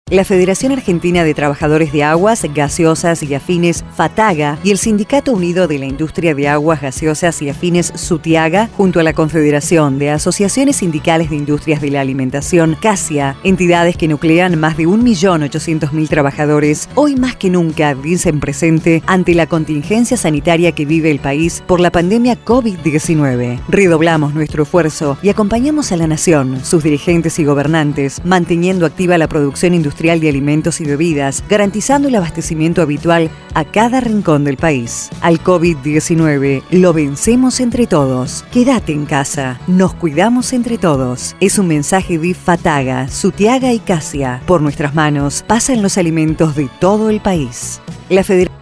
La Federación Argentina de Trabajadores de Aguas, Gaseosas y Afines, FATAGA, y el Sindicato Unido de la Industria de Aguas, Gaseosas y Afines, SUTIAGA, junto a la Confederación de Asociaciones Sindicales de Industrias de la Alimentación, CASIA, entidades que nuclean más de 1.800.000 trabajadores, hoy más que nunca dicen presente ante la contingencia sanitaria que vive el país por la pandemia COVID-19. Redoblamos nuestro esfuerzo y acompañamos a la nación, sus dirigentes y gobernantes, manteniendo activa la producción industrial de alimentos y bebidas, garantizando el abastecimiento habitual a cada rincón del país. Al COVID-19 lo vencemos entre todos. Quédate en casa, nos cuidamos entre todos. Es un mensaje de FATAGA, SUTIAGA y CASIA. Por nuestras manos pasan los alimentos de todo el país. La Federación